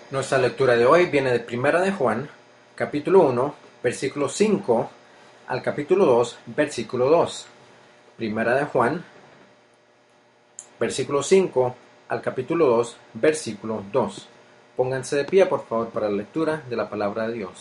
Nuestra lectura de hoy viene de Primera de Juan, capítulo 1, versículo 5 al capítulo 2, versículo 2. Primera de Juan, versículo 5 al capítulo 2, versículo 2. Pónganse de pie, por favor, para la lectura de la palabra de Dios.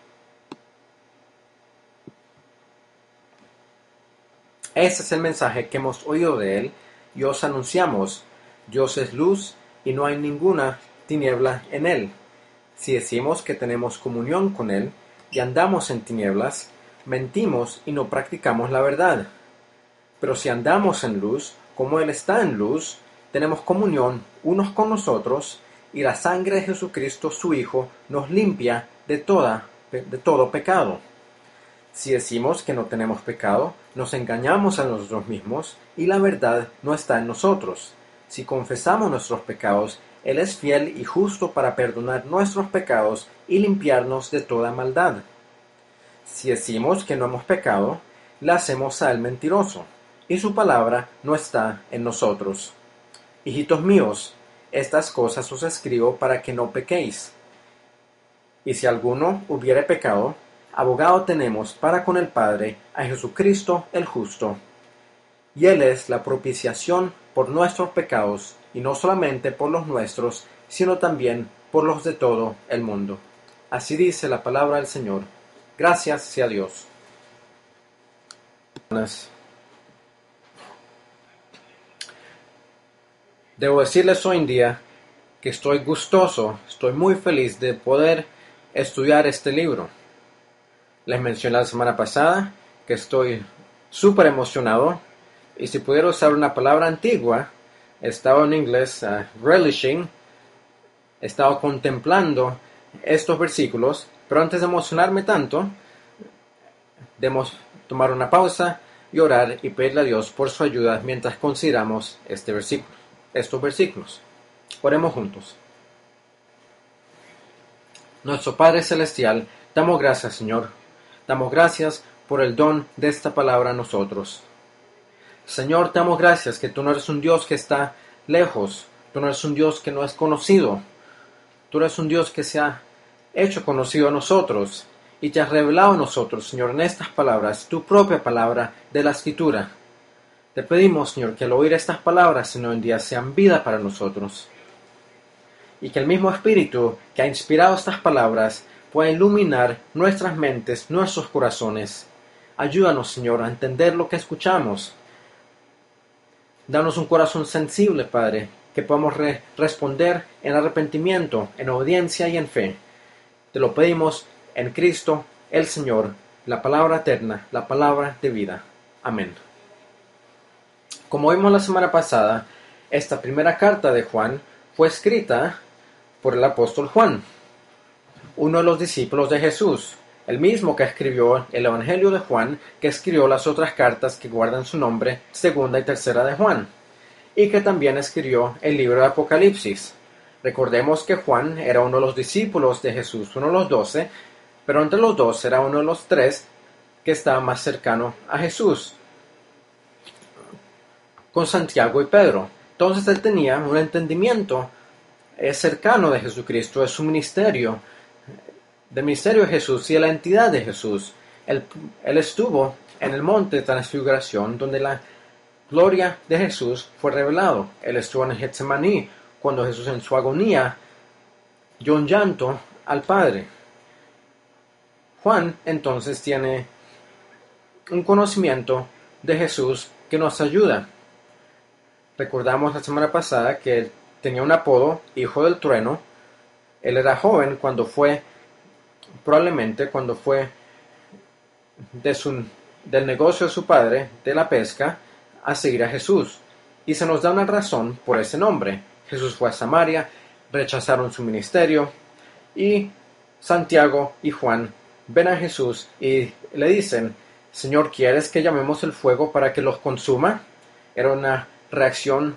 Este es el mensaje que hemos oído de Él y os anunciamos. Dios es luz y no hay ninguna tiniebla en Él. Si decimos que tenemos comunión con Él y andamos en tinieblas, mentimos y no practicamos la verdad. Pero si andamos en luz, como Él está en luz, tenemos comunión unos con nosotros, y la sangre de Jesucristo, su Hijo, nos limpia de todo pecado. Si decimos que no tenemos pecado, nos engañamos a nosotros mismos, y la verdad no está en nosotros. Si confesamos nuestros pecados, Él es fiel y justo para perdonar nuestros pecados y limpiarnos de toda maldad. Si decimos que no hemos pecado, le hacemos a Él mentiroso, y su palabra no está en nosotros. Hijitos míos, estas cosas os escribo para que no pequéis. Y si alguno hubiere pecado, abogado tenemos para con el Padre a Jesucristo el justo. Y Él es la propiciación por nuestros pecados, y no solamente por los nuestros, sino también por los de todo el mundo. Así dice la palabra del Señor. Gracias sea Dios. Debo decirles hoy en día que estoy gustoso, estoy muy feliz de poder estudiar este libro. Les mencioné la semana pasada que estoy súper emocionado, y si pudiera usar una palabra antigua, he estado en inglés relishing, he estado contemplando estos versículos, pero antes de emocionarme tanto, debemos tomar una pausa y orar y pedirle a Dios por su ayuda mientras consideramos estos versículos. Oremos juntos. Nuestro Padre Celestial, damos gracias, Señor. Damos gracias por el don de esta palabra a nosotros. Señor, te damos gracias que tú no eres un Dios que está lejos. Tú no eres un Dios que no es conocido. Tú eres un Dios que se ha hecho conocido a nosotros y te has revelado a nosotros, Señor, en estas palabras, tu propia palabra de la Escritura. Te pedimos, Señor, que al oír estas palabras, Señor, en día sean vida para nosotros. Y que el mismo Espíritu que ha inspirado estas palabras pueda iluminar nuestras mentes, nuestros corazones. Ayúdanos, Señor, a entender lo que escuchamos. Danos un corazón sensible, Padre, que podamos responder en arrepentimiento, en obediencia y en fe. Te lo pedimos en Cristo, el Señor, la palabra eterna, la palabra de vida. Amén. Como vimos la semana pasada, esta primera carta de Juan fue escrita por el apóstol Juan, uno de los discípulos de Jesús, el mismo que escribió el Evangelio de Juan, que escribió las otras cartas que guardan su nombre, segunda y tercera de Juan, y que también escribió el libro de Apocalipsis. Recordemos que Juan era uno de los discípulos de Jesús, uno de los 12, pero entre los dos era uno de los 3 que estaba más cercano a Jesús, con Santiago y Pedro. Entonces él tenía un entendimiento cercano de Jesucristo, de su ministerio, del ministerio de Jesús y de la entidad de Jesús. Él estuvo en el monte de transfiguración, donde la gloria de Jesús fue revelado. Él estuvo en Getsemaní, cuando Jesús en su agonía dio un llanto al Padre. Juan entonces tiene un conocimiento de Jesús que nos ayuda. Recordamos la semana pasada que él tenía un apodo, Hijo del Trueno. Él era joven probablemente cuando fue del negocio de su padre, de la pesca, a seguir a Jesús. Y se nos da una razón por ese nombre. Jesús fue a Samaria, rechazaron su ministerio, y Santiago y Juan ven a Jesús y le dicen: Señor, ¿quieres que llamemos el fuego para que los consuma? Era una reacción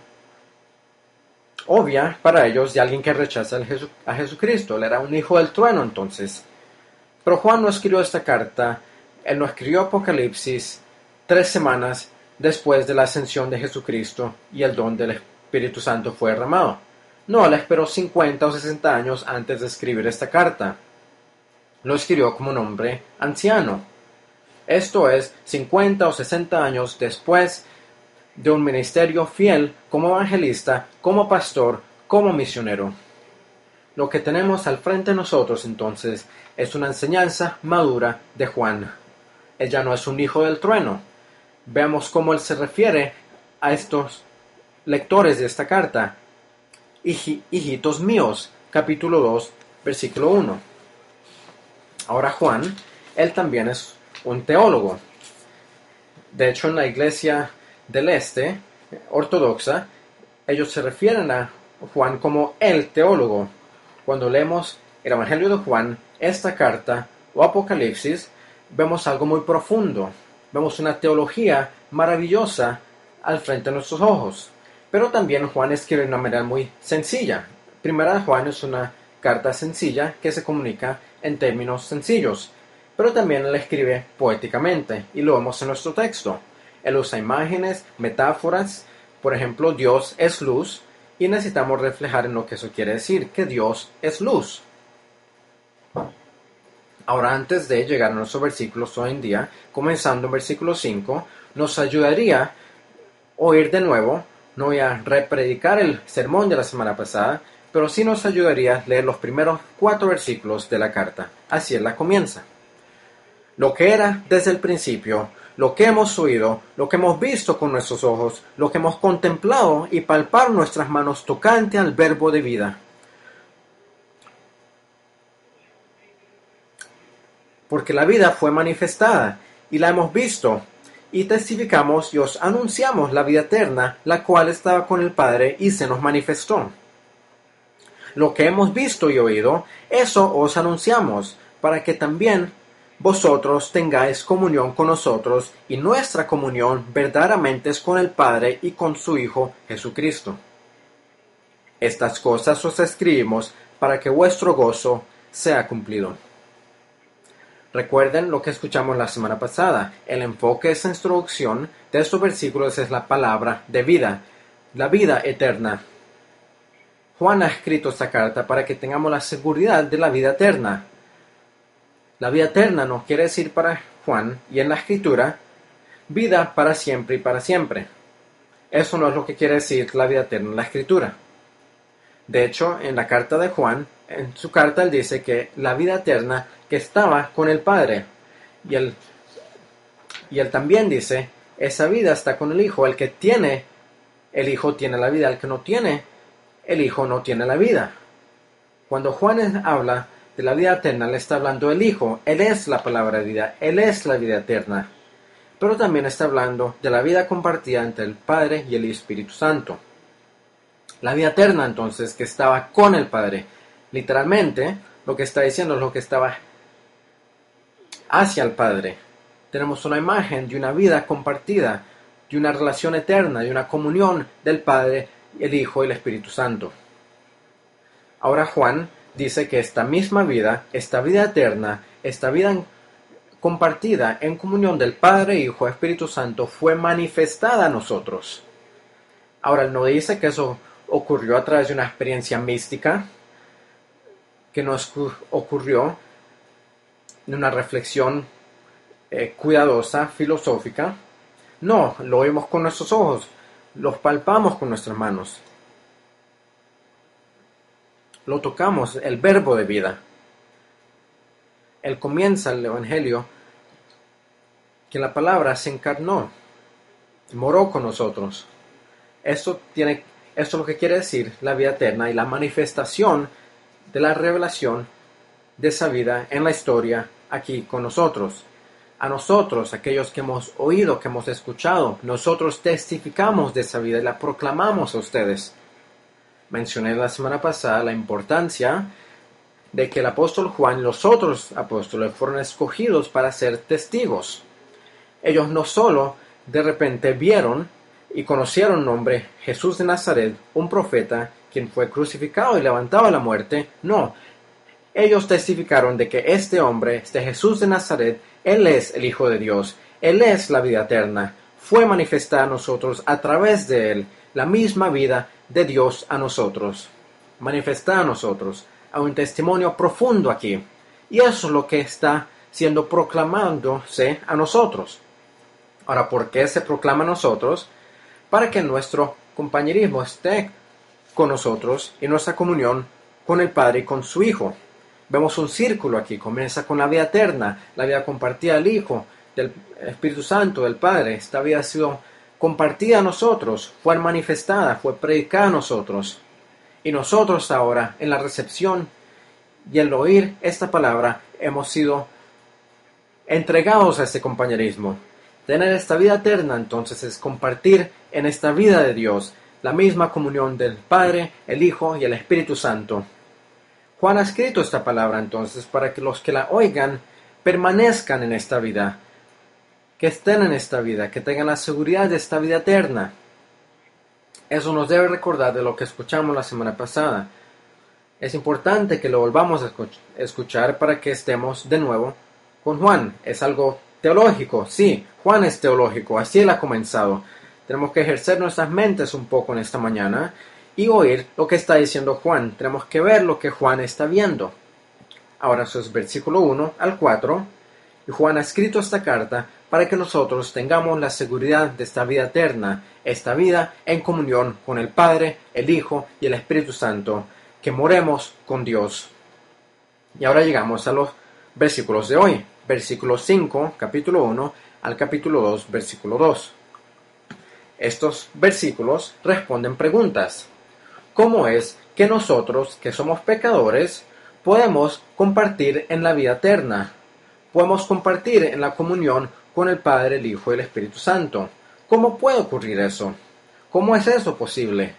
obvia para ellos de alguien que rechaza a Jesucristo. Él era un hijo del trueno entonces. Pero Juan no escribió esta carta, él no escribió Apocalipsis 3 semanas después de la ascensión de Jesucristo y el don del Espíritu Santo fue derramado. No, él esperó 50 o 60 años antes de escribir esta carta. Lo escribió como un hombre anciano. Esto es, 50 o 60 años después de un ministerio fiel como evangelista, como pastor, como misionero. Lo que tenemos al frente de nosotros entonces es una enseñanza madura de Juan. Él ya no es un hijo del trueno. Veamos cómo él se refiere a estos lectores de esta carta. Hijitos míos, capítulo 2, versículo 1. Ahora Juan, él también es un teólogo. De hecho, en la iglesia del este, ortodoxa, ellos se refieren a Juan como el teólogo. Cuando leemos el Evangelio de Juan, esta carta o Apocalipsis, vemos algo muy profundo. Vemos una teología maravillosa al frente de nuestros ojos. Pero también Juan escribe de una manera muy sencilla. Primera de Juan es una carta sencilla que se comunica en términos sencillos. Pero también él escribe poéticamente, y lo vemos en nuestro texto. Él usa imágenes, metáforas. Por ejemplo, Dios es luz, y necesitamos reflejar en lo que eso quiere decir, que Dios es luz. Ahora, antes de llegar a nuestros versículos hoy en día, comenzando en versículo 5, nos ayudaría oír de nuevo. No voy a repredicar el sermón de la semana pasada, pero sí nos ayudaría leer los primeros 4 versículos de la carta. Así él la comienza. Lo que era desde el principio, lo que hemos oído, lo que hemos visto con nuestros ojos, lo que hemos contemplado y palpar nuestras manos tocante al verbo de vida. Porque la vida fue manifestada, y la hemos visto, y testificamos y os anunciamos la vida eterna, la cual estaba con el Padre y se nos manifestó. Lo que hemos visto y oído, eso os anunciamos, para que también vosotros tengáis comunión con nosotros, y nuestra comunión verdaderamente es con el Padre y con su Hijo Jesucristo. Estas cosas os escribimos para que vuestro gozo sea cumplido. Recuerden lo que escuchamos la semana pasada. El enfoque de esta introducción de estos versículos es la palabra de vida, la vida eterna. Juan ha escrito esta carta para que tengamos la seguridad de la vida eterna. La vida eterna no quiere decir para Juan, y en la escritura, vida para siempre y para siempre. Eso no es lo que quiere decir la vida eterna en la escritura. De hecho, en la carta de Juan, en su carta él dice que la vida eterna que estaba con el Padre. Y él también dice, esa vida está con el Hijo. El que tiene el Hijo tiene la vida. El que no tiene el Hijo no tiene la vida. Cuando Juan habla de la vida eterna, le está hablando del Hijo. Él es la palabra de vida. Él es la vida eterna. Pero también está hablando de la vida compartida entre el Padre y el Espíritu Santo. La vida eterna, entonces, que estaba con el Padre. Literalmente, lo que está diciendo es lo que estaba hacia el Padre. Tenemos una imagen de una vida compartida, de una relación eterna, de una comunión del Padre, el Hijo y el Espíritu Santo. Ahora Juan dice que esta misma vida, esta vida eterna, esta vida compartida en comunión del Padre, Hijo y Espíritu Santo fue manifestada a nosotros. Ahora él no dice que eso ocurrió a través de una experiencia mística, que nos ocurrió en una reflexión cuidadosa, filosófica. No, lo vimos con nuestros ojos, los palpamos con nuestras manos, lo tocamos, el verbo de vida. Él comienza el Evangelio que la palabra se encarnó, moró con nosotros. Esto es lo que quiere decir la vida eterna y la manifestación de la revelación de esa vida en la historia aquí con nosotros. A nosotros, aquellos que hemos oído, que hemos escuchado, nosotros testificamos de esa vida y la proclamamos a ustedes. Mencioné la semana pasada la importancia de que el apóstol Juan y los otros apóstoles fueron escogidos para ser testigos. Ellos no solo de repente vieron y conocieron el nombre Jesús de Nazaret, un profeta, quien fue crucificado y levantado de la muerte. No, ellos testificaron de que este hombre, este Jesús de Nazaret, Él es el Hijo de Dios, Él es la vida eterna, fue manifestada a nosotros a través de Él, la misma vida de Dios a nosotros. manifestada a nosotros. Hay un testimonio profundo aquí. Y eso es lo que está siendo proclamándose a nosotros. Ahora, ¿por qué se proclama a nosotros? Para que nuestro compañerismo esté con nosotros y nuestra comunión con el Padre y con su Hijo. Vemos un círculo aquí, comienza con la vida eterna, la vida compartida del Hijo, del Espíritu Santo, del Padre. Esta vida ha sido compartida a nosotros, fue manifestada, fue predicada a nosotros. Y nosotros ahora, en la recepción y el oír esta palabra, hemos sido entregados a este compañerismo. Tener esta vida eterna, entonces, es compartir en esta vida de Dios la misma comunión del Padre, el Hijo y el Espíritu Santo. Juan ha escrito esta palabra, entonces, para que los que la oigan permanezcan en esta vida, que estén en esta vida, que tengan la seguridad de esta vida eterna. Eso nos debe recordar de lo que escuchamos la semana pasada. Es importante que lo volvamos a escuchar para que estemos de nuevo con Juan. Es algo teológico, sí, Juan es teológico, así él ha comenzado. Tenemos que ejercer nuestras mentes un poco en esta mañana y oír lo que está diciendo Juan. Tenemos que ver lo que Juan está viendo. Ahora eso es versículo 1 al 4. Y Juan ha escrito esta carta para que nosotros tengamos la seguridad de esta vida eterna, esta vida en comunión con el Padre, el Hijo y el Espíritu Santo, que moremos con Dios. Y ahora llegamos a los versículos de hoy, versículo 5, capítulo 1, al capítulo 2, versículo 2. Estos versículos responden preguntas. ¿Cómo es que nosotros, que somos pecadores, podemos compartir en la vida eterna? Podemos compartir en la comunión con el Padre, el Hijo y el Espíritu Santo. ¿Cómo puede ocurrir eso? ¿Cómo es eso posible?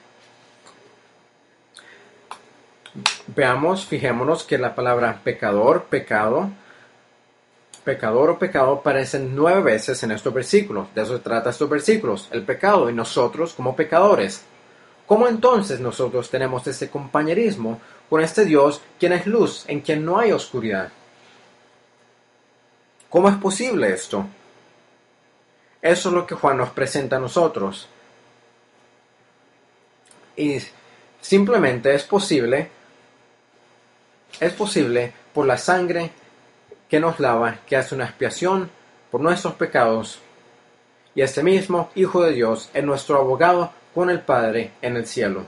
Veamos, fijémonos que la palabra pecador, pecado, pecador o pecado aparecen 9 veces en estos versículos. De eso se trata estos versículos, el pecado y nosotros como pecadores. ¿Cómo entonces nosotros tenemos ese compañerismo con este Dios, quien es luz, en quien no hay oscuridad? ¿Cómo es posible esto? Eso es lo que Juan nos presenta a nosotros. Y simplemente es posible por la sangre que nos lava, que hace una expiación por nuestros pecados. Y este mismo Hijo de Dios es nuestro abogado con el Padre en el cielo.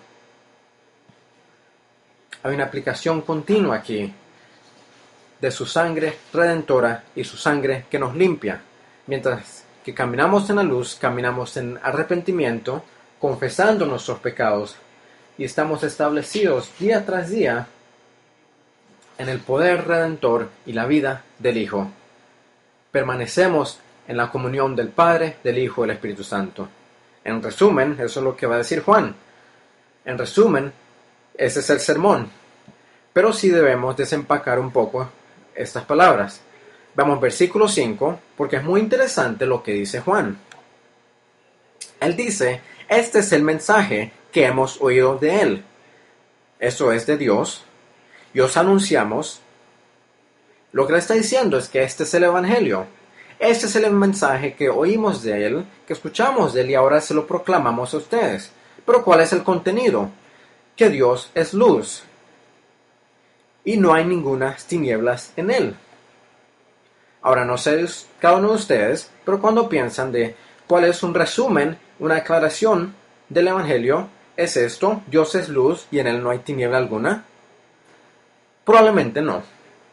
Hay una aplicación continua aquí de su sangre redentora y su sangre que nos limpia. Mientras que caminamos en la luz, caminamos en arrepentimiento, confesando nuestros pecados y estamos establecidos día tras día en el poder redentor y la vida del Hijo. Permanecemos en la comunión del Padre, del Hijo y del Espíritu Santo. En resumen, eso es lo que va a decir Juan. En resumen, ese es el sermón. Pero sí debemos desempacar un poco estas palabras. Vamos versículo 5, porque es muy interesante lo que dice Juan. Él dice, este es el mensaje que hemos oído de él. Eso es de Dios. Y os anunciamos. Lo que le está diciendo es que este es el Evangelio. Este es el mensaje que oímos de él, que escuchamos de él y ahora se lo proclamamos a ustedes. Pero ¿cuál es el contenido? Que Dios es luz. Y no hay ninguna tinieblas en él. Ahora no sé cada uno de ustedes, pero cuando piensan de cuál es un resumen, una aclaración del Evangelio, ¿es esto? ¿Dios es luz y en él no hay tiniebla alguna? Probablemente no.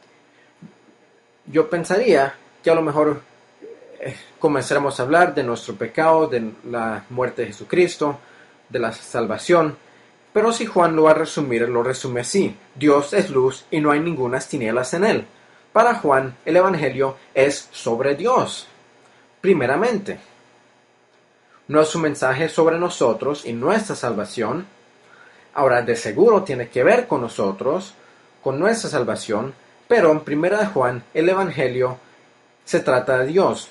Yo pensaría que a lo mejor comenzaremos a hablar de nuestro pecado, de la muerte de Jesucristo, de la salvación. Pero si Juan lo va a resumir, lo resume así. Dios es luz y no hay ninguna tinieblas en él. Para Juan, el Evangelio es sobre Dios, primeramente. No es un mensaje sobre nosotros y nuestra salvación. Ahora, de seguro tiene que ver con nosotros, con nuestra salvación, pero en primera de Juan, el Evangelio se trata de Dios.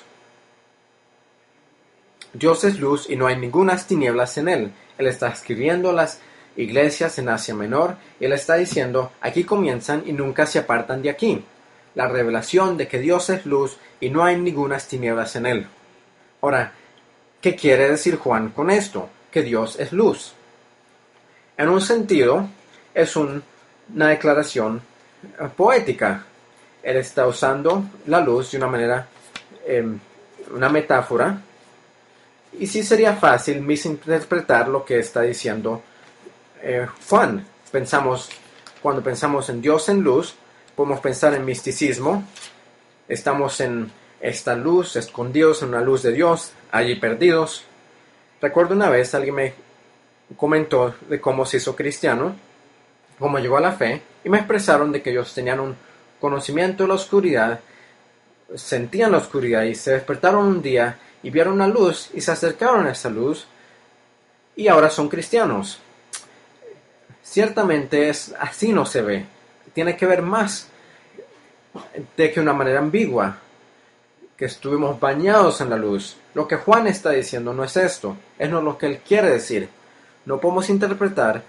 Dios es luz y no hay ninguna tinieblas en él. Él está escribiendo las iglesias en Asia Menor y él está diciendo, aquí comienzan y nunca se apartan de aquí. La revelación de que Dios es luz y no hay ninguna tinieblas en él. Ahora, ¿qué quiere decir Juan con esto? Que Dios es luz. En un sentido, es una declaración poética. Él está usando la luz de una manera, una metáfora, y sí sería fácil misinterpretar lo que está diciendo Juan. Cuando pensamos en Dios en luz, podemos pensar en misticismo. Estamos en esta luz, escondidos en una luz de Dios, allí perdidos. Recuerdo una vez alguien me comentó de cómo se hizo cristiano, cómo llegó a la fe, y me expresaron de que ellos tenían un conocimiento de la oscuridad, sentían la oscuridad y se despertaron un día y vieron una luz y se acercaron a esa luz y ahora son cristianos. Ciertamente así no se ve. Tiene que ver más de que una manera ambigua, que estuvimos bañados en la luz. Lo que Juan está diciendo no es esto, es no lo que él quiere decir. No podemos interpretar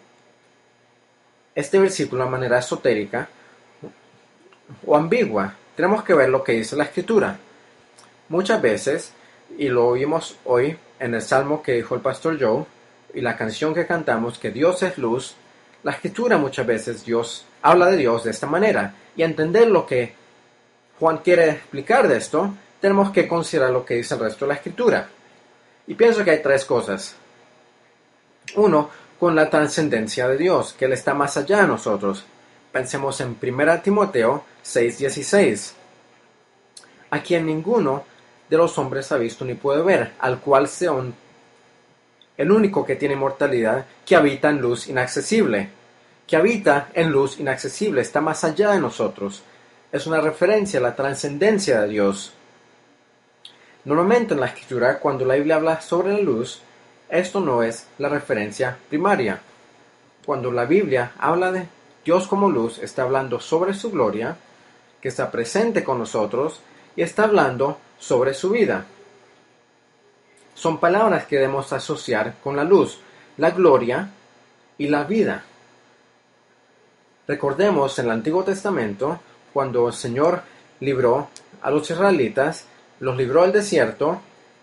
este versículo de manera esotérica o ambigua. Tenemos que ver lo que dice la Escritura. Muchas veces, y lo oímos hoy en el salmo que dijo el pastor Joe, y la canción que cantamos, que Dios es luz, la Escritura muchas veces Dios habla de Dios de esta manera. Y entender lo que Juan quiere explicar de esto, tenemos que considerar lo que dice el resto de la Escritura. Y pienso que hay tres cosas. Uno, con la trascendencia de Dios, que Él está más allá de nosotros. Pensemos en 1 Timoteo 6:16, a quien ninguno de los hombres ha visto ni puede ver, al cual sea el único que tiene inmortalidad, que habita en luz inaccesible. Que habita en luz inaccesible, está más allá de nosotros. Es una referencia a la trascendencia de Dios. Normalmente en la Escritura, cuando la Biblia habla sobre la luz, esto no es la referencia primaria. Cuando la Biblia habla de Dios como luz, está hablando sobre su gloria, que está presente con nosotros, y está hablando sobre su vida. Son palabras que debemos asociar con la luz, la gloria y la vida. Recordemos en el Antiguo Testamento, cuando el Señor libró a los israelitas, los libró del desierto,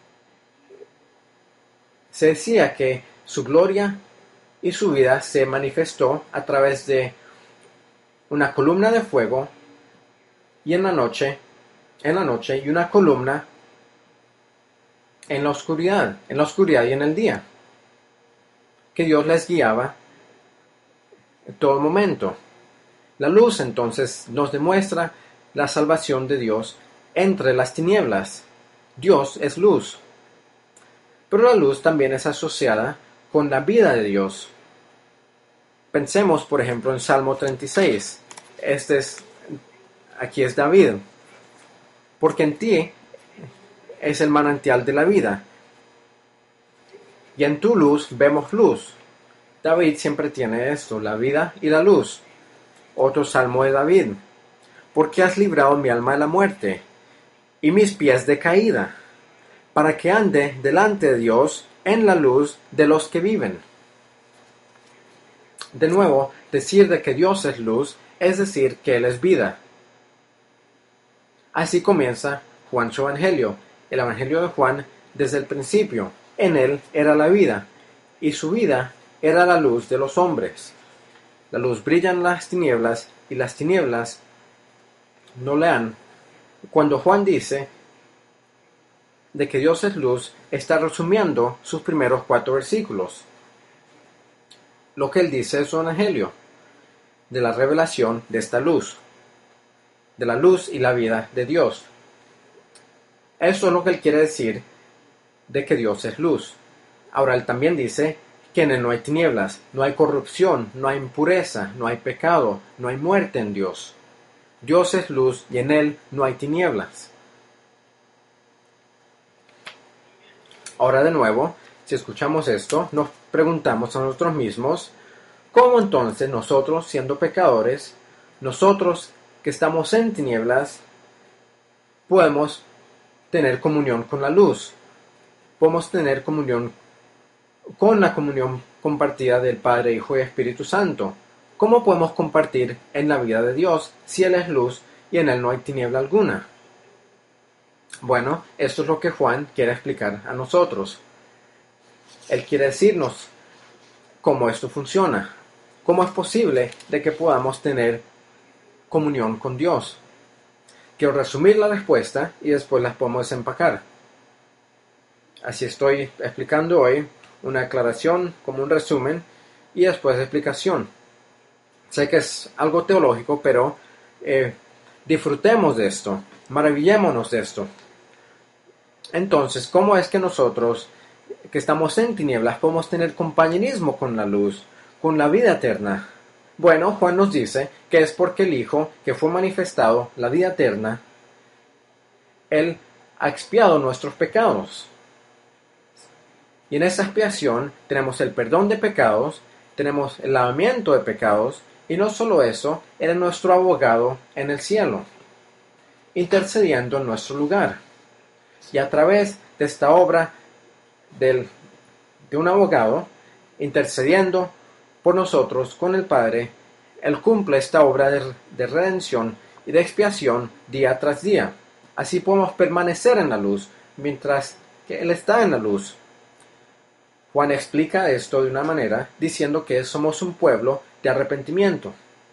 se decía que su gloria y su vida se manifestó a través de una columna de fuego y en la noche y una columna en la oscuridad y en el día, que Dios les guiaba en todo momento. La luz entonces nos demuestra la salvación de Dios entre las tinieblas. Dios es luz. Pero la luz también es asociada con la vida de Dios. Pensemos, por ejemplo, en Salmo 36. Aquí es David. Porque en ti es el manantial de la vida. Y en tu luz vemos luz. David siempre tiene esto, la vida y la luz. Otro salmo de David. Porque has librado mi alma de la muerte y mis pies de caída, para que ande delante de Dios en la luz de los que viven. De nuevo, decir de que Dios es luz es decir que Él es vida. Así comienza Juan su Evangelio. El Evangelio de Juan desde el principio. En Él era la vida, y su vida era la luz de los hombres. La luz brilla en las tinieblas, y las tinieblas no le han. Cuando Juan dice de que Dios es luz, está resumiendo sus primeros 4 versículos. Lo que él dice es su Evangelio, de la revelación de esta luz, de la luz y la vida de Dios. Eso es lo que él quiere decir de que Dios es luz. Ahora él también dice que en él no hay tinieblas, no hay corrupción, no hay impureza, no hay pecado, no hay muerte en Dios. Dios es luz y en él no hay tinieblas. Ahora de nuevo, si escuchamos esto, nos preguntamos a nosotros mismos, ¿cómo entonces nosotros, siendo pecadores, nosotros que estamos en tinieblas, podemos tener comunión con la luz? Podemos tener comunión con la comunión compartida del Padre, Hijo y Espíritu Santo. ¿Cómo podemos compartir en la vida de Dios si Él es luz y en Él no hay tiniebla alguna? Bueno, esto es lo que Juan quiere explicar a nosotros. Él quiere decirnos cómo esto funciona. ¿cómo es posible de que podamos tener comunión con Dios? Quiero resumir la respuesta y después las podemos desempacar. Así estoy explicando hoy una aclaración como un resumen y después explicación. Sé que es algo teológico, pero disfrutemos de esto, maravillémonos de esto. Entonces, ¿cómo es que nosotros, que estamos en tinieblas, podemos tener compañerismo con la luz, con la vida eterna? Bueno, Juan nos dice que es porque el Hijo, que fue manifestado, la vida eterna, Él ha expiado nuestros pecados. Y en esa expiación tenemos el perdón de pecados, tenemos el lavamiento de pecados, y no solo eso, Él es nuestro abogado en el cielo, intercediendo en nuestro lugar. Y a través de esta obra de un abogado, intercediendo por nosotros con el Padre, Él cumple esta obra de redención y de expiación día tras día. Así podemos permanecer en la luz, mientras que Él está en la luz. Juan explica esto de una manera diciendo que somos un pueblo de arrepentimiento.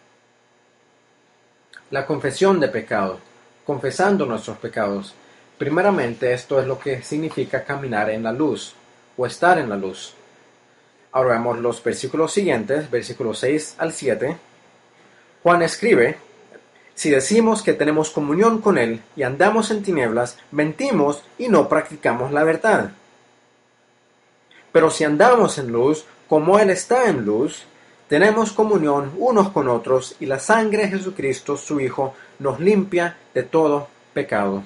La confesión de pecado, confesando nuestros pecados. Primeramente, esto es lo que significa caminar en la luz o estar en la luz. Ahora vemos los versículos siguientes, versículos 6 al 7. Juan escribe: si decimos que tenemos comunión con Él y andamos en tinieblas, mentimos y no practicamos la verdad. Pero si andamos en luz, como Él está en luz, tenemos comunión unos con otros y la sangre de Jesucristo, su Hijo, nos limpia de todo pecado.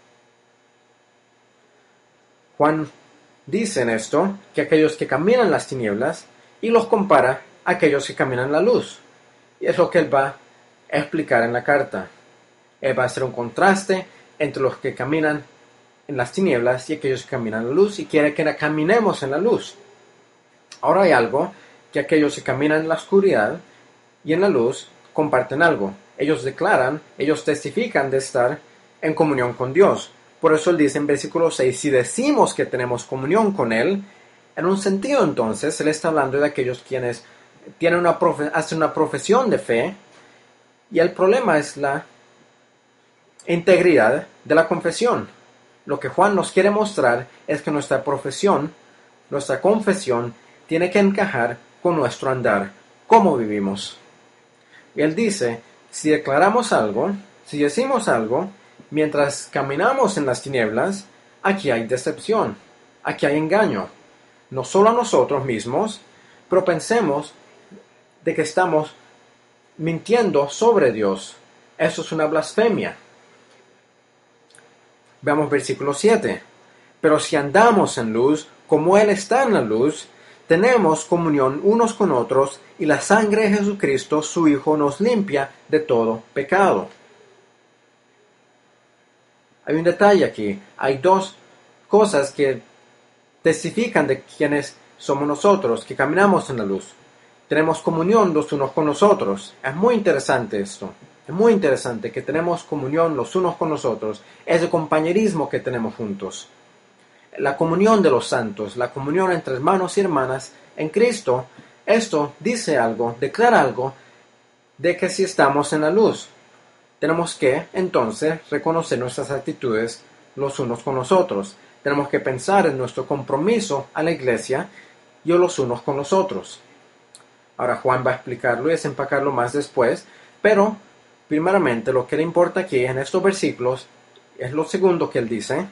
Juan dice en esto que aquellos que caminan en las tinieblas y los compara a aquellos que caminan en la luz. Y es lo que él va a explicar en la carta. Él va a hacer un contraste entre los que caminan en las tinieblas y aquellos que caminan en la luz y quiere que caminemos en la luz. Ahora hay algo que aquellos que caminan en la oscuridad y en la luz comparten algo. Ellos declaran, ellos testifican de estar en comunión con Dios. Por eso él dice en versículo 6, si decimos que tenemos comunión con Él, en un sentido entonces, él está hablando de aquellos quienes hacen una profesión de fe, y el problema es la integridad de la confesión. Lo que Juan nos quiere mostrar es que nuestra profesión, nuestra confesión, tiene que encajar con nuestro andar, cómo vivimos. Y él dice, si declaramos algo, si decimos algo, mientras caminamos en las tinieblas, aquí hay decepción, aquí hay engaño. No solo a nosotros mismos, pero pensemos de que estamos mintiendo sobre Dios. Eso es una blasfemia. Veamos versículo 7. Pero si andamos en luz, como Él está en la luz, tenemos comunión unos con otros, y la sangre de Jesucristo, su Hijo, nos limpia de todo pecado. Hay un detalle aquí. Hay dos cosas que testifican de quiénes somos nosotros, que caminamos en la luz. Tenemos comunión los unos con los otros. Es muy interesante esto. Es muy interesante que tenemos comunión los unos con los otros. Ese compañerismo que tenemos juntos. La comunión de los santos, la comunión entre hermanos y hermanas en Cristo. Esto dice algo, declara algo de que si estamos en la luz, tenemos que, entonces, reconocer nuestras actitudes los unos con los otros. Tenemos que pensar en nuestro compromiso a la iglesia y los unos con los otros. Ahora Juan va a explicarlo y desempacarlo más después, pero primeramente lo que le importa aquí en estos versículos es lo segundo que él dice,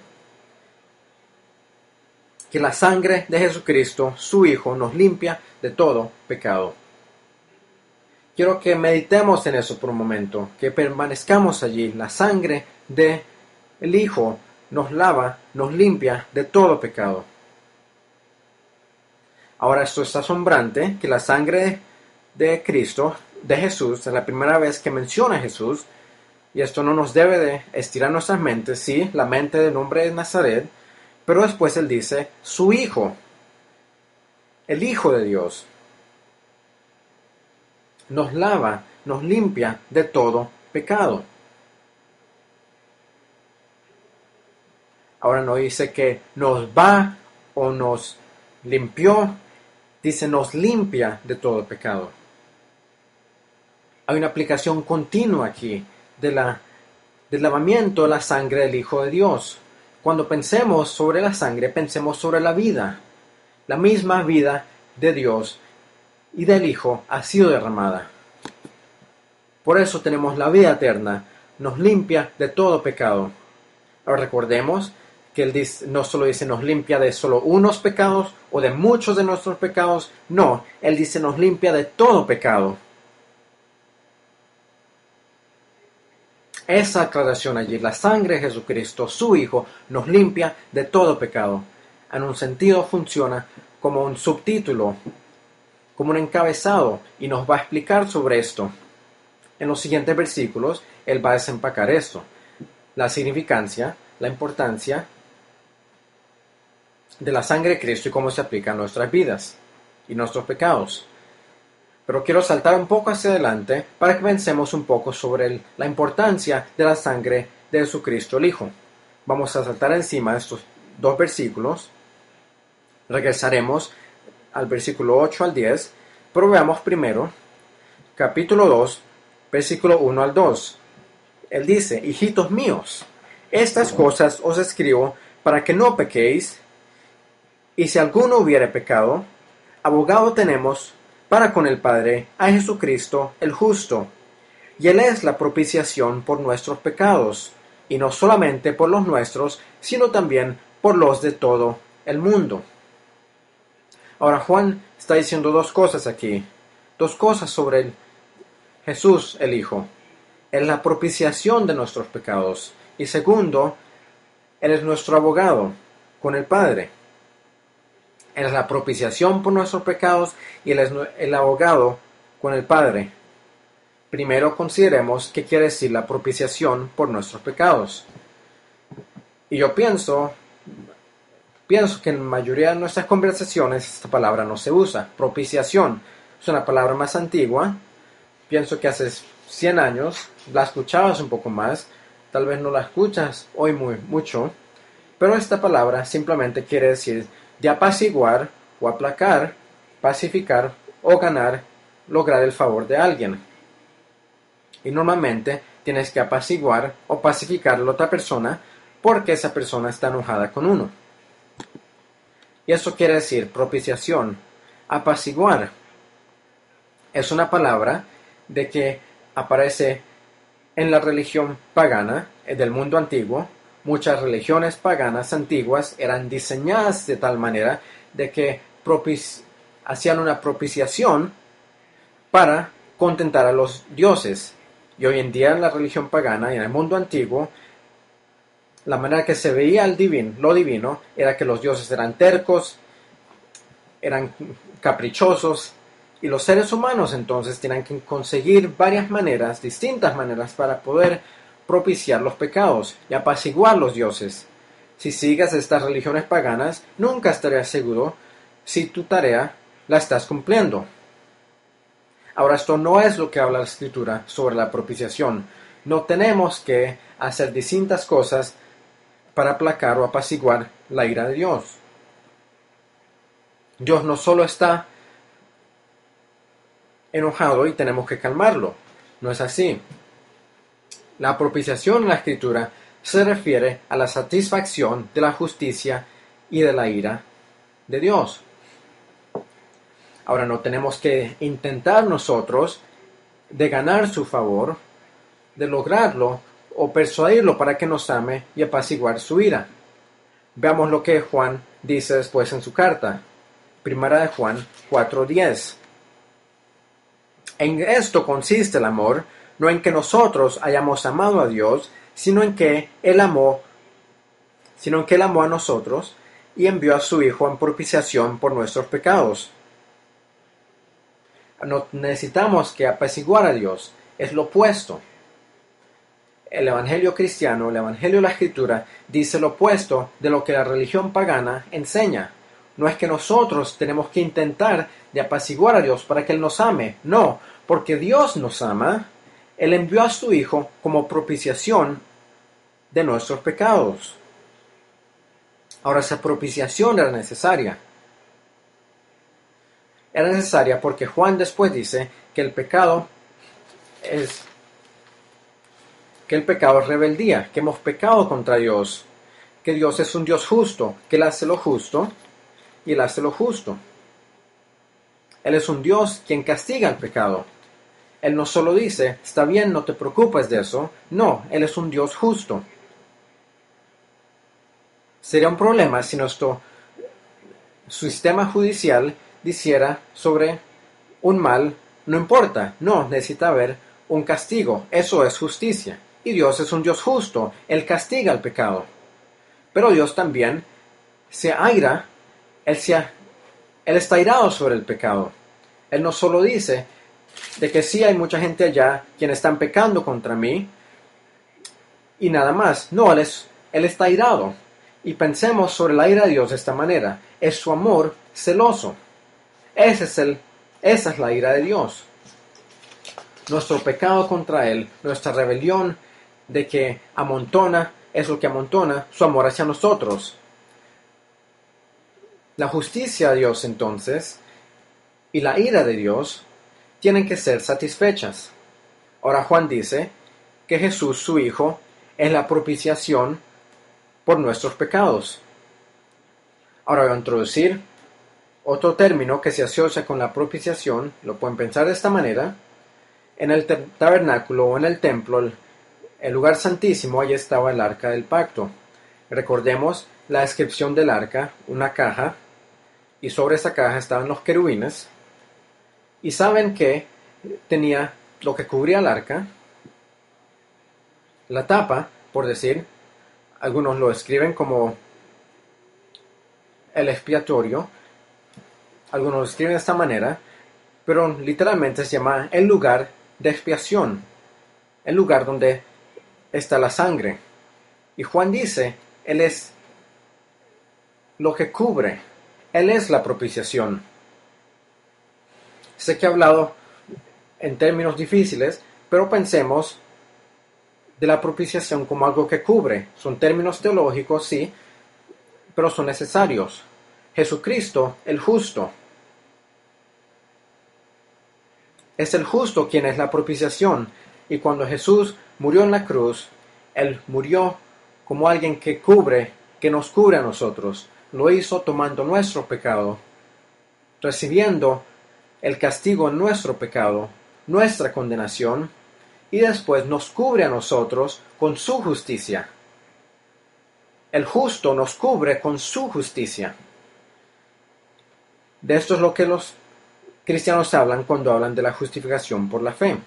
que la sangre de Jesucristo, su Hijo, nos limpia de todo pecado. Quiero que meditemos en eso por un momento, que permanezcamos allí. La sangre del Hijo nos lava, nos limpia de todo pecado. Ahora esto es asombrante, que la sangre de Cristo, de Jesús, es la primera vez que menciona a Jesús, y esto no nos debe de estirar nuestras mentes, sí, la mente del hombre de Nazaret, pero después él dice, su Hijo, el Hijo de Dios, nos lava, nos limpia de todo pecado. Ahora no dice que nos va o nos limpió, dice nos limpia de todo pecado. Hay una aplicación continua aquí del lavamiento de la sangre del Hijo de Dios. Cuando pensemos sobre la sangre, pensemos sobre la vida. La misma vida de Dios y del Hijo ha sido derramada. Por eso tenemos la vida eterna, nos limpia de todo pecado. Ahora recordemos que Él no solo dice nos limpia de solo unos pecados o de muchos de nuestros pecados, no, Él dice nos limpia de todo pecado. Esa aclaración allí, la sangre de Jesucristo, su Hijo, nos limpia de todo pecado. En un sentido funciona como un subtítulo, como un encabezado, y nos va a explicar sobre esto. En los siguientes versículos, Él va a desempacar esto. La significancia, la importancia de la sangre de Cristo y cómo se aplica a nuestras vidas y nuestros pecados. Pero quiero saltar un poco hacia adelante para que pensemos un poco sobre la importancia de la sangre de Jesucristo el Hijo. Vamos a saltar encima de estos dos versículos. Regresaremos al versículo 8 al 10, pero veamos primero capítulo 2, versículo 1 al 2. Él dice, hijitos míos, estas cosas os escribo para que no pequéis, y si alguno hubiere pecado, abogado tenemos para con el Padre a Jesucristo el justo, y Él es la propiciación por nuestros pecados, y no solamente por los nuestros, sino también por los de todo el mundo. Ahora Juan está diciendo dos cosas aquí, dos cosas sobre Jesús el Hijo. Él es la propiciación de nuestros pecados, y segundo, Él es nuestro abogado con el Padre. Él es la propiciación por nuestros pecados y Él es el abogado con el Padre. Primero consideremos qué quiere decir la propiciación por nuestros pecados. Y yo pienso que en la mayoría de nuestras conversaciones esta palabra no se usa. Propiciación es una palabra más antigua. Pienso que hace 100 años la escuchabas un poco más. Tal vez no la escuchas hoy mucho. Pero esta palabra simplemente quiere decir de apaciguar o aplacar, pacificar o ganar, lograr el favor de alguien. Y normalmente tienes que apaciguar o pacificar a la otra persona porque esa persona está enojada con uno. Y eso quiere decir propiciación, apaciguar. Es una palabra de que aparece en la religión pagana del mundo antiguo. Muchas religiones paganas antiguas eran diseñadas de tal manera de que hacían una propiciación para contentar a los dioses. Y hoy en día en la religión pagana y en el mundo antiguo, la manera que se veía lo divino era que los dioses eran tercos, eran caprichosos, y los seres humanos entonces tienen que conseguir distintas maneras para poder propiciar los pecados y apaciguar los dioses. Si sigues estas religiones paganas, nunca estarás seguro si tu tarea la estás cumpliendo. Ahora, esto no es lo que habla la Escritura sobre la propiciación. No tenemos que hacer distintas cosas para aplacar o apaciguar la ira de Dios. Dios no solo está enojado y tenemos que calmarlo. No es así. La propiciación en la Escritura se refiere a la satisfacción de la justicia y de la ira de Dios. Ahora no tenemos que intentar nosotros de ganar su favor, de lograrlo o persuadirlo para que nos ame y apaciguar su ira. Veamos lo que Juan dice después en su carta. Primera de Juan 4:10. En esto consiste el amor, no en que nosotros hayamos amado a Dios, sino en que Él amó a nosotros y envió a su Hijo en propiciación por nuestros pecados. No necesitamos que apaciguar a Dios, es lo opuesto. El Evangelio cristiano, el Evangelio de la Escritura, dice lo opuesto de lo que la religión pagana enseña. No es que nosotros tenemos que intentar de apaciguar a Dios para que Él nos ame, no, porque Dios nos ama. Él envió a su Hijo como propiciación de nuestros pecados. Ahora, esa propiciación era necesaria. Era necesaria porque Juan después dice que el pecado es que el pecado es rebeldía, que hemos pecado contra Dios, que Dios es un Dios justo, que Él hace lo justo y Él hace lo justo. Él es un Dios quien castiga el pecado. Él no solo dice, está bien, no te preocupes de eso. No, Él es un Dios justo. Sería un problema si nuestro sistema judicial dijera sobre un mal, no importa, no, necesita haber un castigo. Eso es justicia. Y Dios es un Dios justo. Él castiga el pecado. Pero Dios también se aira, Él está airado sobre el pecado. Él no solo dice de que sí hay mucha gente allá quienes están pecando contra mí y nada más. No, Él está airado. Y pensemos sobre la ira de Dios de esta manera. Es su amor celoso. Esa es la ira de Dios. Nuestro pecado contra Él, nuestra rebelión de que amontona, es lo que amontona su amor hacia nosotros. La justicia de Dios entonces y la ira de Dios tienen que ser satisfechas. Ahora Juan dice que Jesús, su Hijo, es la propiciación por nuestros pecados. Ahora voy a introducir otro término que se asocia con la propiciación. Lo pueden pensar de esta manera. En el tabernáculo o en el templo, el lugar santísimo, allí estaba el arca del pacto. Recordemos la descripción del arca, una caja, y sobre esa caja estaban los querubines. Y saben que tenía lo que cubría el arca, la tapa, por decir, algunos lo escriben como el expiatorio, algunos lo escriben de esta manera, pero literalmente se llama el lugar de expiación, el lugar donde está la sangre. Y Juan dice, Él es lo que cubre, Él es la propiciación. Sé que he hablado en términos difíciles, pero pensemos de la propiciación como algo que cubre. Son términos teológicos, sí, pero son necesarios. Jesucristo, el justo. Es el justo quien es la propiciación. Y cuando Jesús murió en la cruz, Él murió como alguien que cubre, que nos cubre a nosotros. Lo hizo tomando nuestro pecado, recibiendo el castigo en nuestro pecado, nuestra condenación, y después nos cubre a nosotros con su justicia. El justo nos cubre con su justicia. De esto es lo que los cristianos hablan cuando hablan de la justificación por la fe.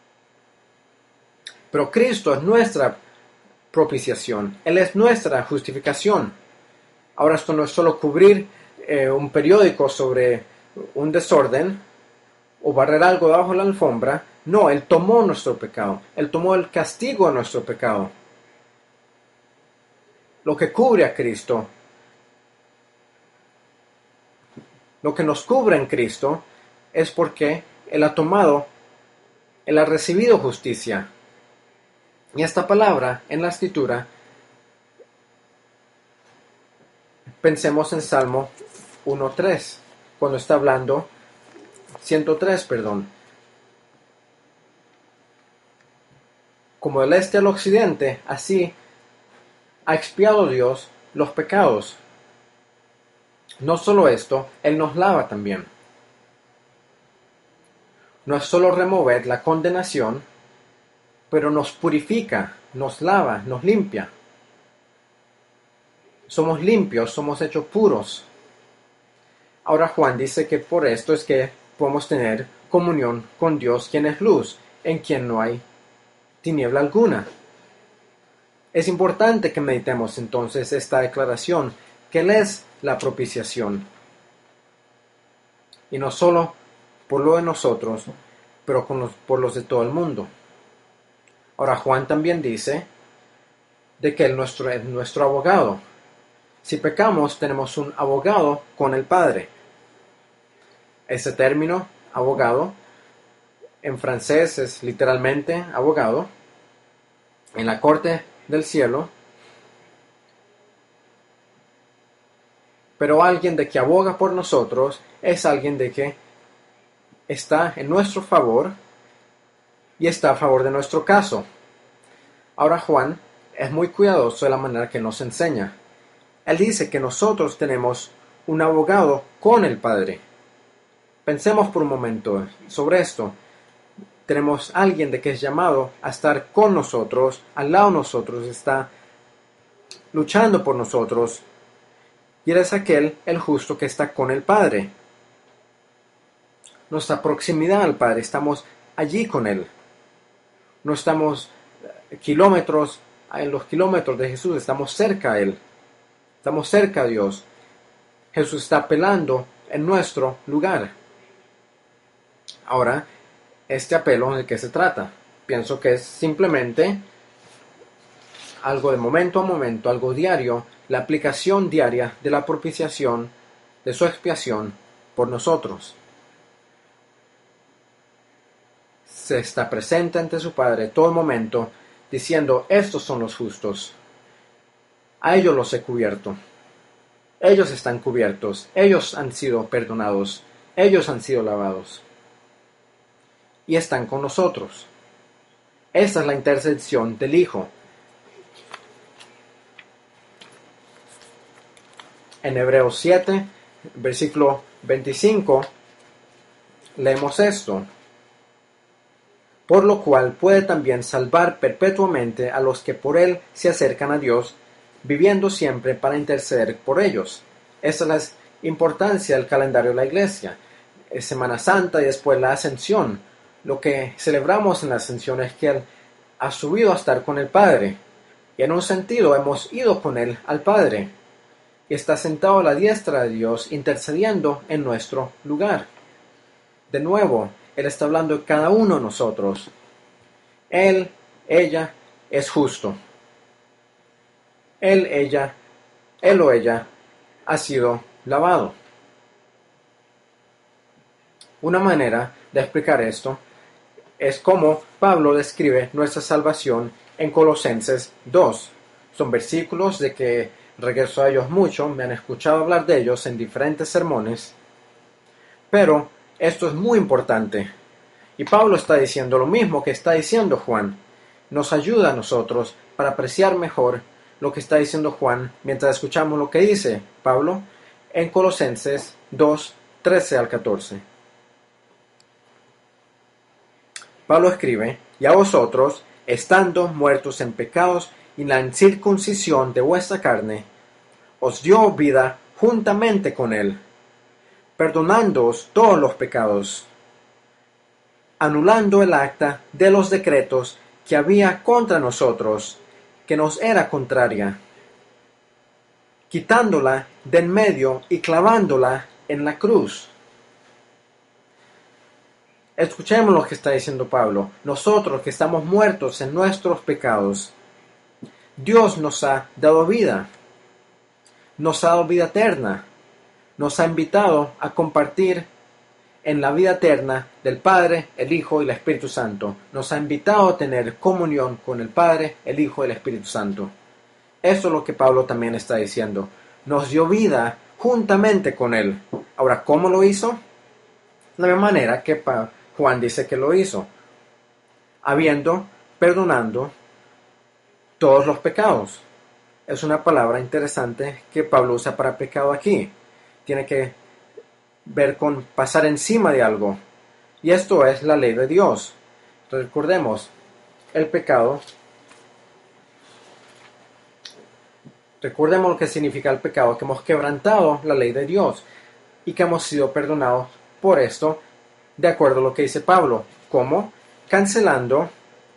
Pero Cristo es nuestra propiciación. Él es nuestra justificación. Ahora esto no es solo cubrir un periódico sobre un desorden o barrer algo debajo de la alfombra. No, Él tomó nuestro pecado. Él tomó el castigo de nuestro pecado. Lo que cubre a Cristo, lo que nos cubre en Cristo, es porque Él ha tomado, Él ha recibido justicia. Y esta palabra en la Escritura, pensemos en Salmo 1.3, cuando está hablando, 103, perdón. Como del este al occidente, así ha expiado Dios los pecados. No solo esto, Él nos lava también. No es solo remover la condenación, pero nos purifica, nos lava, nos limpia. Somos limpios, somos hechos puros. Ahora Juan dice que por esto es que podemos tener comunión con Dios, quien es luz, en quien no hay tiniebla alguna. Es importante que meditemos entonces esta declaración, que Él es la propiciación. Y no solo por lo de nosotros, pero por los de todo el mundo. Ahora Juan también dice de que Él es nuestro abogado. Si pecamos, tenemos un abogado con el Padre. Ese término, abogado, en francés es literalmente abogado. En la corte del cielo. Pero alguien de que aboga por nosotros es alguien de que está en nuestro favor y está a favor de nuestro caso. Ahora Juan es muy cuidadoso de la manera que nos enseña. Él dice que nosotros tenemos un abogado con el Padre. Pensemos por un momento sobre esto. Tenemos alguien de que es llamado a estar con nosotros, al lado de nosotros, está luchando por nosotros, y Él es aquel, el justo, que está con el Padre. Nuestra proximidad al Padre, estamos allí con Él. No estamos en los kilómetros de Jesús, estamos cerca a Él. Estamos cerca a Dios. Jesús está apelando en nuestro lugar. Ahora, este apelo, ¿de qué se trata? Pienso que es simplemente algo de momento a momento, algo diario, la aplicación diaria de la propiciación, de su expiación por nosotros. Se está presente ante su Padre todo momento, diciendo, estos son los justos. A ellos los he cubierto. Ellos están cubiertos. Ellos han sido perdonados. Ellos han sido lavados. Y están con nosotros. Esta es la intercesión del Hijo. En Hebreos 7, versículo 25, leemos esto. Por lo cual puede también salvar perpetuamente a los que por Él se acercan a Dios, viviendo siempre para interceder por ellos. Esa es la importancia del calendario de la Iglesia. Es Semana Santa y después la Ascensión. Lo que celebramos en la Ascensión es que Él ha subido a estar con el Padre. Y en un sentido hemos ido con Él al Padre. Y está sentado a la diestra de Dios, intercediendo en nuestro lugar. De nuevo, Él está hablando de cada uno de nosotros. Él, ella, es justo. Él o ella ha sido lavado. Una manera de explicar esto es como Pablo describe nuestra salvación en Colosenses 2. Son versículos de que regreso a ellos mucho, me han escuchado hablar de ellos en diferentes sermones, pero esto es muy importante. Y Pablo está diciendo lo mismo que está diciendo Juan. Nos ayuda a nosotros para apreciar mejor lo que está diciendo Juan mientras escuchamos lo que dice Pablo en Colosenses 2, 13 al 14. Pablo escribe, y a vosotros, estando muertos en pecados y la incircuncisión de vuestra carne, os dio vida juntamente con él, perdonándoos todos los pecados, anulando el acta de los decretos que había contra nosotros, que nos era contraria, quitándola de en medio y clavándola en la cruz. Escuchemos lo que está diciendo Pablo. Nosotros que estamos muertos en nuestros pecados, Dios nos ha dado vida. Nos ha dado vida eterna. Nos ha invitado a compartir en la vida eterna del Padre, el Hijo y el Espíritu Santo. Nos ha invitado a tener comunión con el Padre, el Hijo y el Espíritu Santo. Eso es lo que Pablo también está diciendo. Nos dio vida juntamente con Él. Ahora, ¿cómo lo hizo? De la misma manera que Juan dice que lo hizo. Perdonando todos los pecados. Es una palabra interesante que Pablo usa para pecado aquí. Tiene que ver con pasar encima de algo. Y esto es la ley de Dios. Entonces recordemos, el pecado. Recordemos lo que significa el pecado, que hemos quebrantado la ley de Dios y que hemos sido perdonados por esto, de acuerdo a lo que dice Pablo. ¿Cómo? Cancelando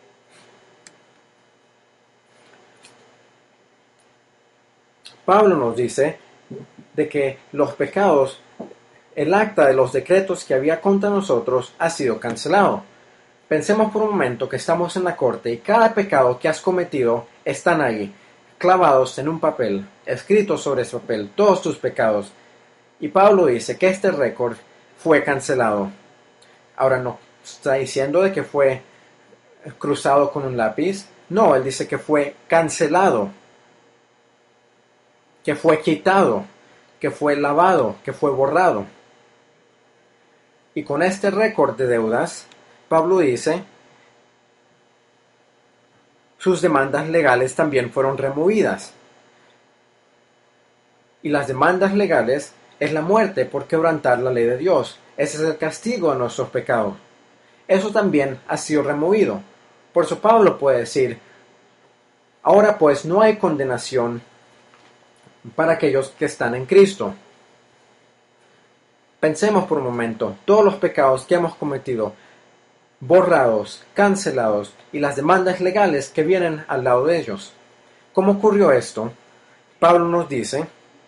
Pablo nos dice de que los pecados, el acta de los decretos que había contra nosotros ha sido cancelado. Pensemos por un momento que estamos en la corte y cada pecado que has cometido están ahí, clavados en un papel, escritos sobre ese papel, todos tus pecados. Y Pablo dice que este récord fue cancelado. Ahora no está diciendo de que fue cruzado con un lápiz. No, él dice que fue cancelado, que fue quitado, que fue lavado, que fue borrado. Y con este récord de deudas, Pablo dice sus demandas legales también fueron removidas. Y las demandas legales es la muerte por quebrantar la ley de Dios. Ese es el castigo de nuestros pecados. Eso también ha sido removido. Por eso Pablo puede decir, ahora pues no hay condenación para aquellos que están en Cristo. Pensemos por un momento, todos los pecados que hemos cometido, borrados, cancelados, y las demandas legales que vienen al lado de ellos. ¿Cómo ocurrió esto? Pablo nos dice,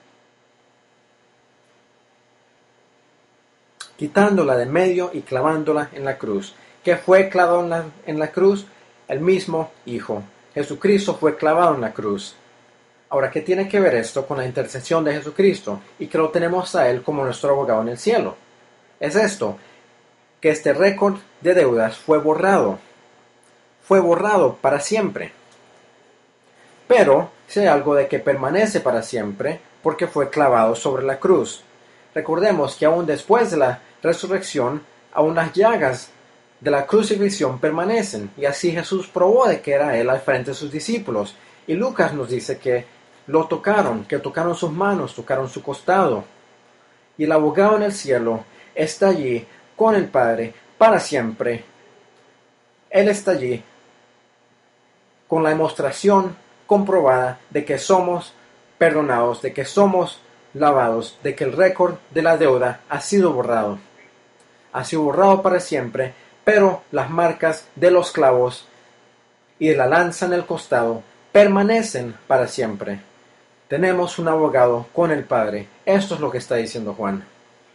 quitándola de medio y clavándola en la cruz. ¿Qué fue clavado en la cruz? El mismo Hijo. Jesucristo fue clavado en la cruz. Ahora, ¿qué tiene que ver esto con la intercesión de Jesucristo y que lo tenemos a Él como nuestro abogado en el cielo? Es esto, que este récord de deudas fue borrado para siempre. Pero si hay algo de que permanece para siempre, porque fue clavado sobre la cruz. Recordemos que aún después de la resurrección, aún las llagas de la crucifixión permanecen, y así Jesús probó de que era Él al frente de sus discípulos. Y Lucas nos dice que lo tocaron, que tocaron sus manos, tocaron su costado. Y el abogado en el cielo está allí con el Padre para siempre. Él está allí con la demostración comprobada de que somos perdonados, de que somos lavados, de que el récord de la deuda ha sido borrado. Ha sido borrado para siempre, pero las marcas de los clavos y de la lanza en el costado permanecen para siempre. Tenemos un abogado con el Padre. Esto es lo que está diciendo Juan.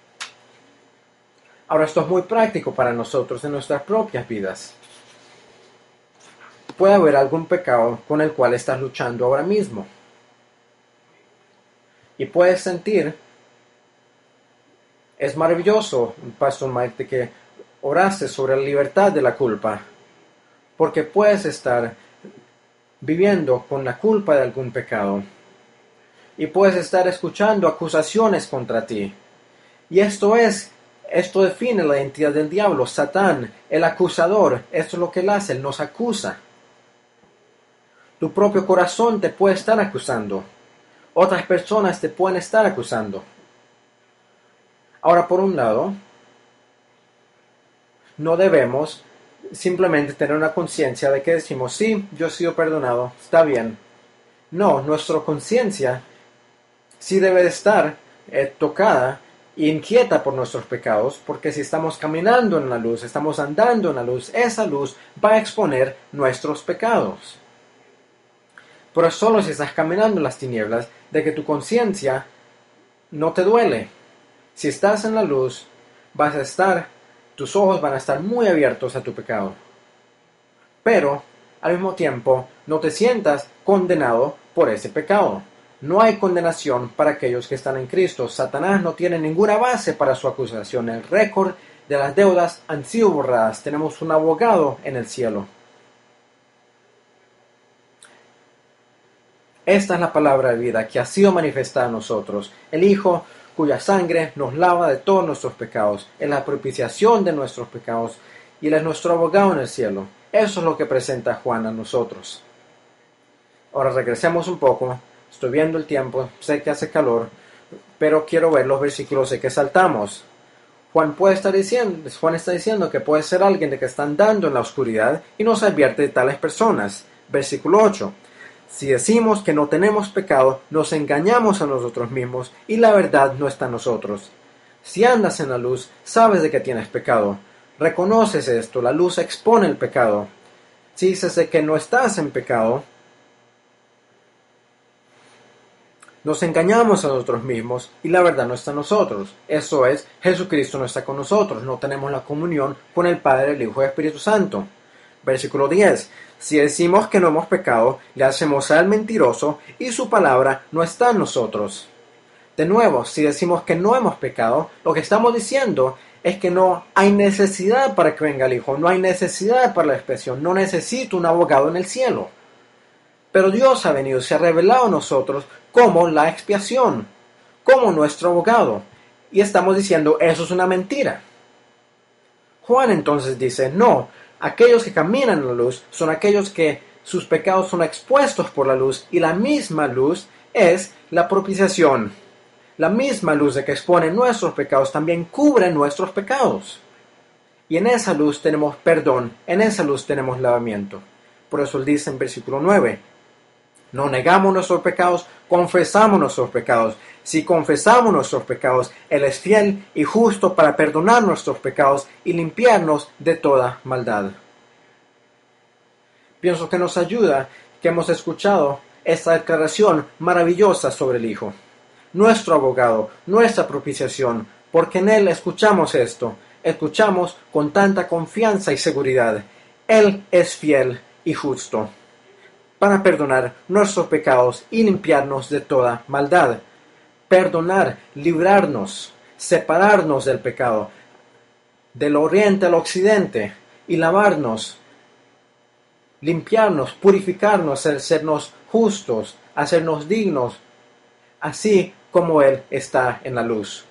Ahora, esto es muy práctico para nosotros en nuestras propias vidas. Puede haber algún pecado con el cual estás luchando ahora mismo. Y puedes sentir, es maravilloso, Pastor Mike, de que oraste sobre la libertad de la culpa. Porque puedes estar viviendo con la culpa de algún pecado. Y puedes estar escuchando acusaciones contra ti. Y esto define la identidad del diablo, Satán, el acusador. Esto es lo que él hace, él nos acusa. Tu propio corazón te puede estar acusando. Otras personas te pueden estar acusando. Ahora, por un lado, no debemos simplemente tener una conciencia de que decimos, sí, yo he sido perdonado, está bien. No, nuestra conciencia sí debe de estar tocada e inquieta por nuestros pecados, porque si estamos caminando en la luz, estamos andando en la luz, esa luz va a exponer nuestros pecados. Pero es solo si estás caminando en las tinieblas de que tu conciencia no te duele. Si estás en la luz, tus ojos van a estar muy abiertos a tu pecado. Pero, al mismo tiempo, no te sientas condenado por ese pecado. No hay condenación para aquellos que están en Cristo. Satanás no tiene ninguna base para su acusación. El récord de las deudas han sido borradas. Tenemos un abogado en el cielo. Esta es la palabra de vida que ha sido manifestada a nosotros. El Hijo cuya sangre nos lava de todos nuestros pecados. Es la propiciación de nuestros pecados. Y Él es nuestro abogado en el cielo. Eso es lo que presenta Juan a nosotros. Ahora regresemos un poco. Estoy viendo el tiempo, sé que hace calor, pero quiero ver los versículos de que saltamos. Juan está diciendo que puede ser alguien de que está andando en la oscuridad y nos advierte de tales personas. Versículo 8. Si decimos que no tenemos pecado, nos engañamos a nosotros mismos y la verdad no está en nosotros. Si andas en la luz, sabes de que tienes pecado. Reconoces esto, la luz expone el pecado. Si dices de que no estás en pecado, nos engañamos a nosotros mismos y la verdad no está en nosotros. Eso es, Jesucristo no está con nosotros. No tenemos la comunión con el Padre, el Hijo y el Espíritu Santo. Versículo 10. Si decimos que no hemos pecado, le hacemos al mentiroso y su palabra no está en nosotros. De nuevo, si decimos que no hemos pecado, lo que estamos diciendo es que no hay necesidad para que venga el Hijo. No hay necesidad para la expiación. No necesito un abogado en el cielo. Pero Dios ha venido, se ha revelado a nosotros como la expiación, como nuestro abogado. Y estamos diciendo, eso es una mentira. Juan entonces dice, no, aquellos que caminan en la luz son aquellos que sus pecados son expuestos por la luz, y la misma luz es la propiciación. La misma luz de que expone nuestros pecados también cubre nuestros pecados. Y en esa luz tenemos perdón, en esa luz tenemos lavamiento. Por eso él dice en versículo 9, no negamos nuestros pecados, confesamos nuestros pecados. Si confesamos nuestros pecados, Él es fiel y justo para perdonar nuestros pecados y limpiarnos de toda maldad. Pienso que nos ayuda que hemos escuchado esta declaración maravillosa sobre el Hijo, nuestro abogado, nuestra propiciación, porque en Él escuchamos esto, escuchamos con tanta confianza y seguridad. Él es fiel y justo para perdonar nuestros pecados y limpiarnos de toda maldad. Perdonar, librarnos, separarnos del pecado, del oriente al occidente, y lavarnos, limpiarnos, purificarnos, hacernos justos, hacernos dignos, así como Él está en la luz.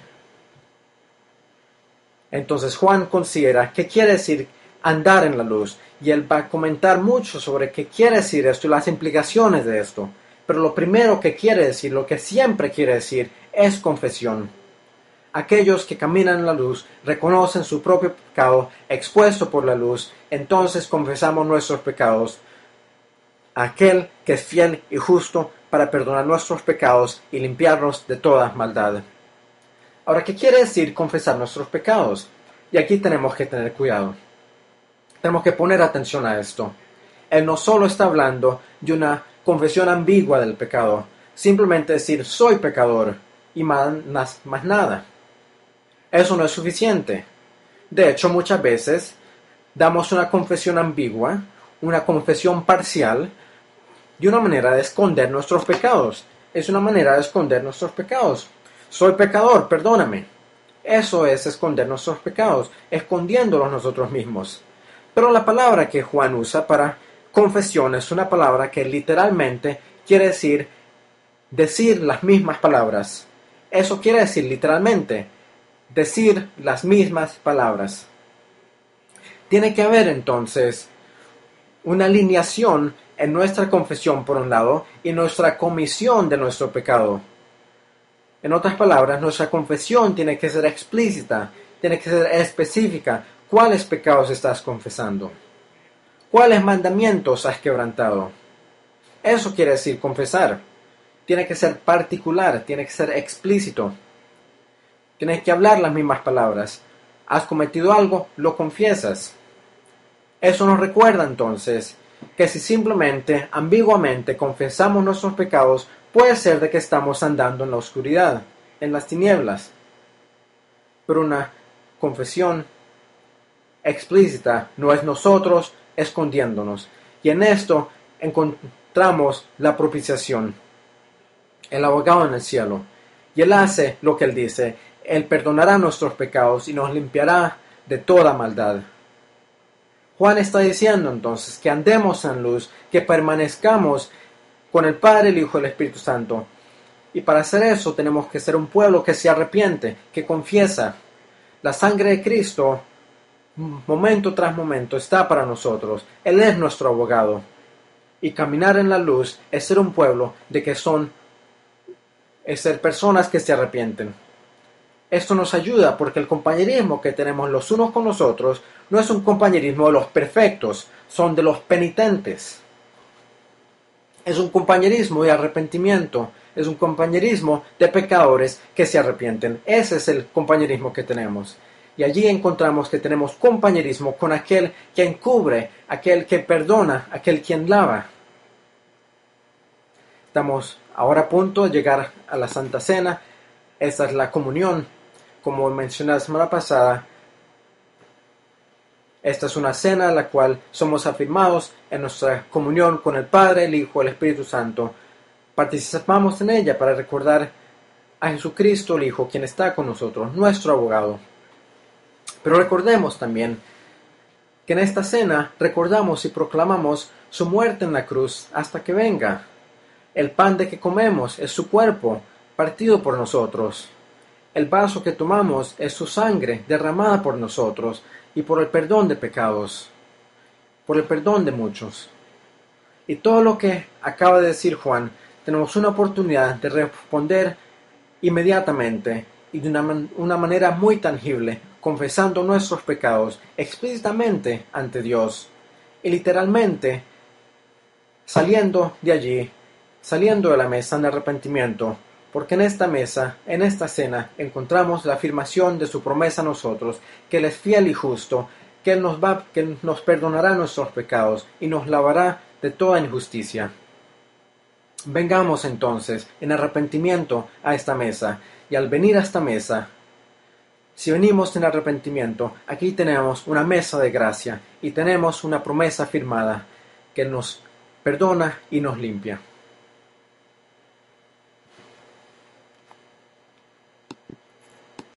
Entonces Juan considera qué quiere decir andar en la luz, y él va a comentar mucho sobre qué quiere decir esto y las implicaciones de esto. Pero lo primero que quiere decir, lo que siempre quiere decir, es confesión. Aquellos que caminan en la luz reconocen su propio pecado expuesto por la luz, entonces confesamos nuestros pecados a aquel que es fiel y justo para perdonar nuestros pecados y limpiarnos de toda maldad. Ahora, ¿qué quiere decir confesar nuestros pecados? Y aquí tenemos que tener cuidado. Tenemos que poner atención a esto. Él no solo está hablando de una confesión ambigua del pecado, simplemente decir soy pecador y más nada. Eso no es suficiente. De hecho, muchas veces damos una confesión ambigua, una confesión parcial, de una manera de esconder nuestros pecados. Es una manera de esconder nuestros pecados. Soy pecador, perdóname. Eso es esconder nuestros pecados, escondiéndolos nosotros mismos. Pero la palabra que Juan usa para confesión es una palabra que literalmente quiere decir las mismas palabras. Eso quiere decir literalmente decir las mismas palabras. Tiene que haber entonces una alineación en nuestra confesión por un lado y nuestra comisión de nuestro pecado. En otras palabras, nuestra confesión tiene que ser explícita, tiene que ser específica. ¿Cuáles pecados estás confesando? ¿Cuáles mandamientos has quebrantado? Eso quiere decir confesar. Tiene que ser particular, tiene que ser explícito. Tienes que hablar las mismas palabras. ¿Has cometido algo? Lo confiesas. Eso nos recuerda entonces que si simplemente, ambiguamente confesamos nuestros pecados, puede ser de que estamos andando en la oscuridad, en las tinieblas. Pero una confesión explícita no es nosotros escondiéndonos. Y en esto encontramos la propiciación, el abogado en el cielo. Y Él hace lo que Él dice. Él perdonará nuestros pecados y nos limpiará de toda maldad. Juan está diciendo entonces que andemos en luz, que permanezcamos con el Padre, el Hijo y el Espíritu Santo. Y para hacer eso tenemos que ser un pueblo que se arrepiente, que confiesa. La sangre de Cristo, momento tras momento, está para nosotros. Él es nuestro abogado. Y caminar en la luz es ser un pueblo es ser personas que se arrepienten. Esto nos ayuda porque el compañerismo que tenemos los unos con los otros no es un compañerismo de los perfectos, son de los penitentes. Es un compañerismo de arrepentimiento, es un compañerismo de pecadores que se arrepienten. Ese es el compañerismo que tenemos. Y allí encontramos que tenemos compañerismo con aquel que encubre, aquel que perdona, aquel quien lava. Estamos ahora a punto de llegar a la Santa Cena. Esta es la comunión. Como mencioné la semana pasada, esta es una cena en la cual somos afirmados en nuestra comunión con el Padre, el Hijo y el Espíritu Santo. Participamos en ella para recordar a Jesucristo, el Hijo, quien está con nosotros, nuestro abogado. Pero recordemos también que en esta cena recordamos y proclamamos su muerte en la cruz hasta que venga. El pan de que comemos es su cuerpo, partido por nosotros. El vaso que tomamos es su sangre, derramada por nosotros, y por el perdón de pecados, por el perdón de muchos. Y todo lo que acaba de decir Juan, tenemos una oportunidad de responder inmediatamente y de una manera muy tangible, confesando nuestros pecados explícitamente ante Dios. Y literalmente saliendo de allí, saliendo de la mesa en arrepentimiento, porque en esta mesa, en esta cena, encontramos la afirmación de su promesa a nosotros, que Él es fiel y justo, que Él que nos perdonará nuestros pecados y nos lavará de toda injusticia. Vengamos entonces en arrepentimiento a esta mesa, y al venir a esta mesa, si venimos en arrepentimiento, aquí tenemos una mesa de gracia y tenemos una promesa firmada que nos perdona y nos limpia.